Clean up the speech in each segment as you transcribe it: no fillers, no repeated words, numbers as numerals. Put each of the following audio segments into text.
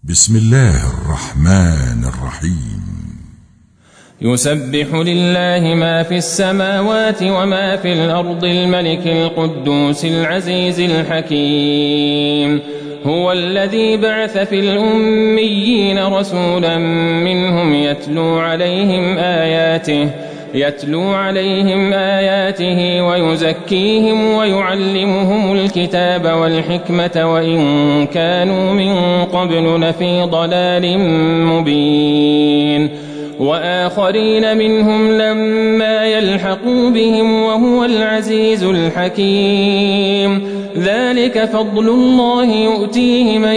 بسم الله الرحمن الرحيم. يسبح لله ما في السماوات وما في الأرض الملك القدوس العزيز الحكيم. هو الذي بعث في الأميين رسولا منهم يتلو عليهم آياته ويزكيهم ويعلمهم الكتاب والحكمة وإن كانوا من قبل لفي ضلال مبين. وآخرين منهم لما يلحقوا بهم وهو العزيز الحكيم. ذلك فضل الله يؤتيه من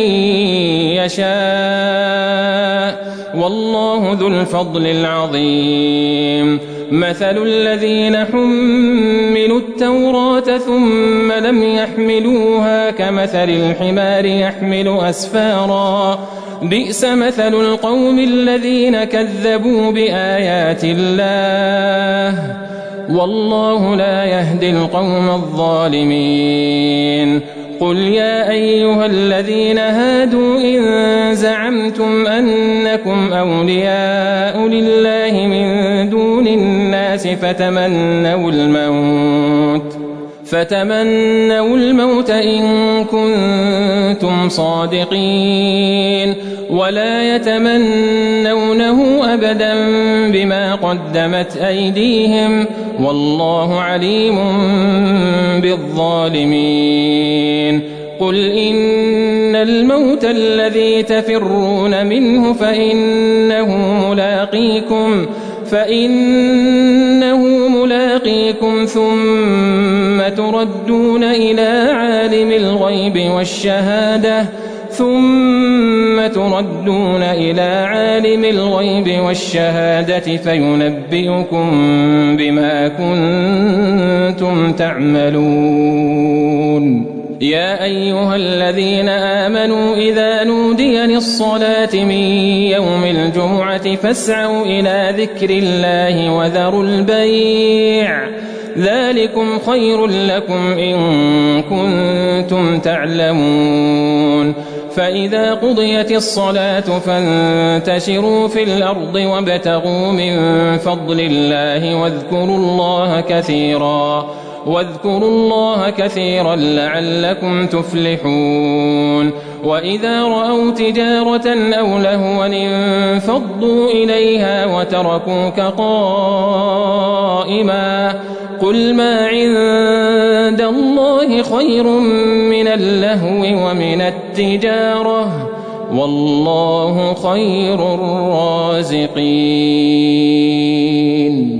يشاء والله ذو الفضل العظيم. مثل الذين حملوا التوراة ثم لم يحملوها كمثل الحمار يحمل أسفارا بئس مثل القوم الذين كذبوا بآيات الله والله لا يهدي القوم الظالمين. قل يا أيها الذين هادوا إن زعمتم أنكم أولياء لله من دون الناس فتمنوا الموت إن كنتم صادقين ولا يتمنونه أبدا بما قدمت أيديهم والله عليم بالظالمين. قل إن الموت الذي تفرون منه فإنه ملاقيكم ثم تردون إلى عالم الغيب والشهادة فينبئكم بما كنتم تعملون. يا أيها الذين آمنوا إذا نودي للصلاة من يوم الجمعة فاسعوا إلى ذكر الله وذروا البيع ذلكم خير لكم إن كنتم تعلمون. فإذا قضيت الصلاة فانتشروا في الأرض وابتغوا من فضل الله واذكروا الله كثيرا لعلكم تفلحون. وإذا رأوا تجارة أو لهوا انفضوا إليها وتركوك قائما قل ما عند الله خير من اللهو ومن التجارة والله خير الرازقين.